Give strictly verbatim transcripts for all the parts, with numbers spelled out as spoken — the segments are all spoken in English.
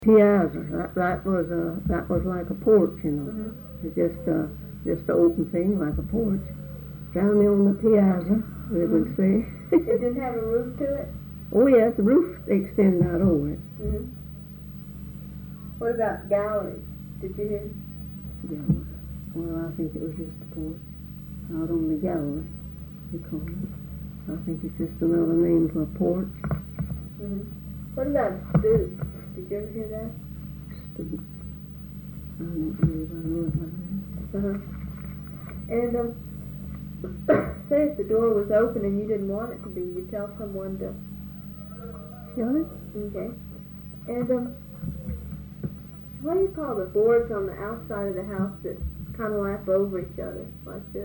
Piazza. That that was a that was like a porch, you know. Mm-hmm. It's just a just an open thing like a porch. Down there on the piazza, we Mm-hmm. would say. It didn't have a roof to it? Oh yes, the roof extended out over it. Mm-hmm. What about galleries? Did you hear? Gallery. Well, I think it was just a porch out on the gallery, you call it. I think it's just another name for a porch. Mm-hmm. What about stoop? Did you ever hear that? Stoop. I don't believe I know it like that. Uh-huh. And um, say if the door was open and you didn't want it to be, you tell someone to. Shut it? Okay. And um, what do you call the boards on the outside of the house that kind of lap over each other like this?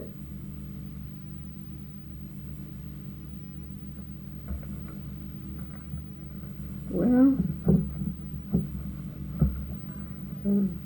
Well, um,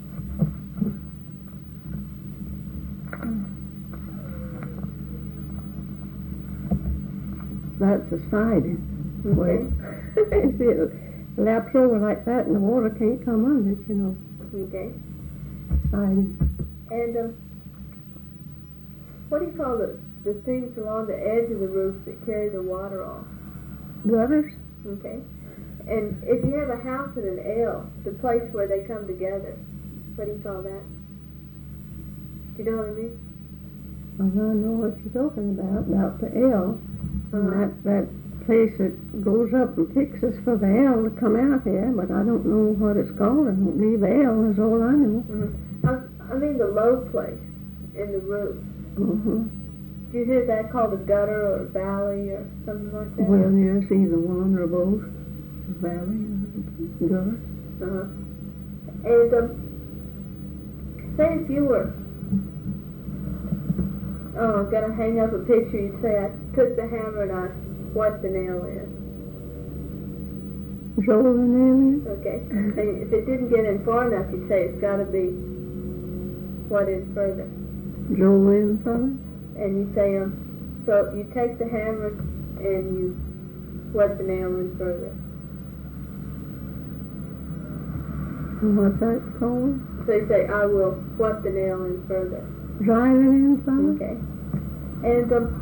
that's a siding. Okay. See, it laps over like that and the water can't come under it, you know. Okay. Siding. And um, what do you call the the things along the edge of the roof that carry the water off? Gutters? Okay. And if you have a house at an L, the place where they come together, what do you call that? Do you know what I mean? Well, I know what you're talking about, about the L. And Uh-huh. that, that place that goes up and picks us for the L to come out here, but I don't know what it's called. I don't believe L is all I know. Mm-hmm. I, I mean the low place in the roof. Uh-huh. Do you hear that called a gutter or a valley or something like that? Well, yes, either one or both. Valley or gutter. Uh-huh. And um, say if you were oh, gonna hang up a picture, you'd say, I took the hammer and I what the nail is. Joel the name Okay. And if it didn't get in far enough, you'd say it's got to be what in further. is? Joel in fella? And you say, um, so you take the hammer and you what the nail in further. And what's that called? So you say, I will what the nail in further. Driving in fella? Okay. And um,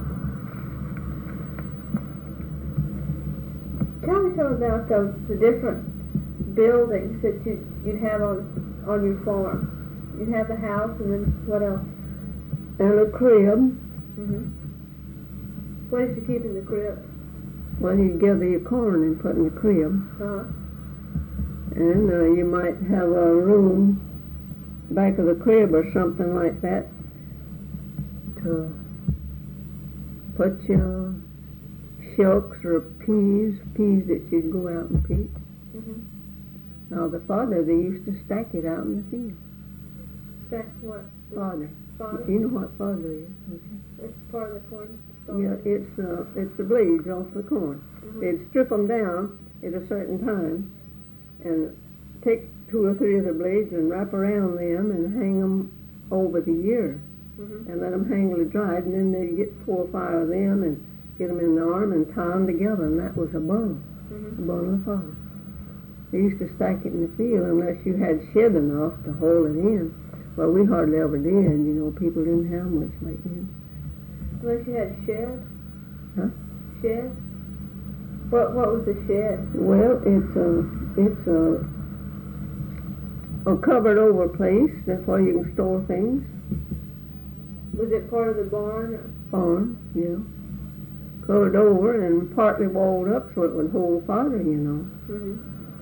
tell me something about those the different buildings that you you'd have on on your farm. You'd have the house, and then what else? And a crib. Mhm. What did you keep in the crib? Well, you gather your corn and put in the crib. Uh-huh. And uh, you might have a room back of the crib or something like that to put your shucks or peas, peas that you'd go out and pick. Mhm. Now the fodder, they used to stack it out in the field. That's what. Fodder. Fodder? You know what fodder is, okay? It's part of the corn. Yeah, it's uh, it's the blades off the corn. Mhm. They'd strip them down at a certain time and take two or three of the blades and wrap around them and hang them over the year Mhm. and let them hang till dried, and then they'd get four or five of them and get them in the arm and tie them together, and that was a bundle, Mhm. a bundle of fodder. They used to stack it in the field unless you had shed enough to hold it in. Well, we hardly ever did, you know, people didn't have much like that. Unless you had shed. Huh? Shed. What What was the shed? Well, it's a it's a a covered over place. That's where you can store things. Was it part of the barn? Or? Farm, yeah. Covered over and partly walled up so it would hold fodder, you know. Mhm.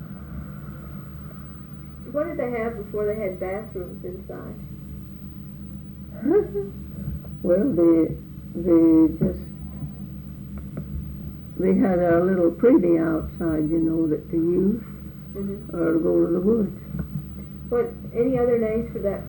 What did they have before they had bathrooms inside? Well, they they just they had a little privy outside, you know, that to use Mhm. or to go to the woods. What? Any other names for that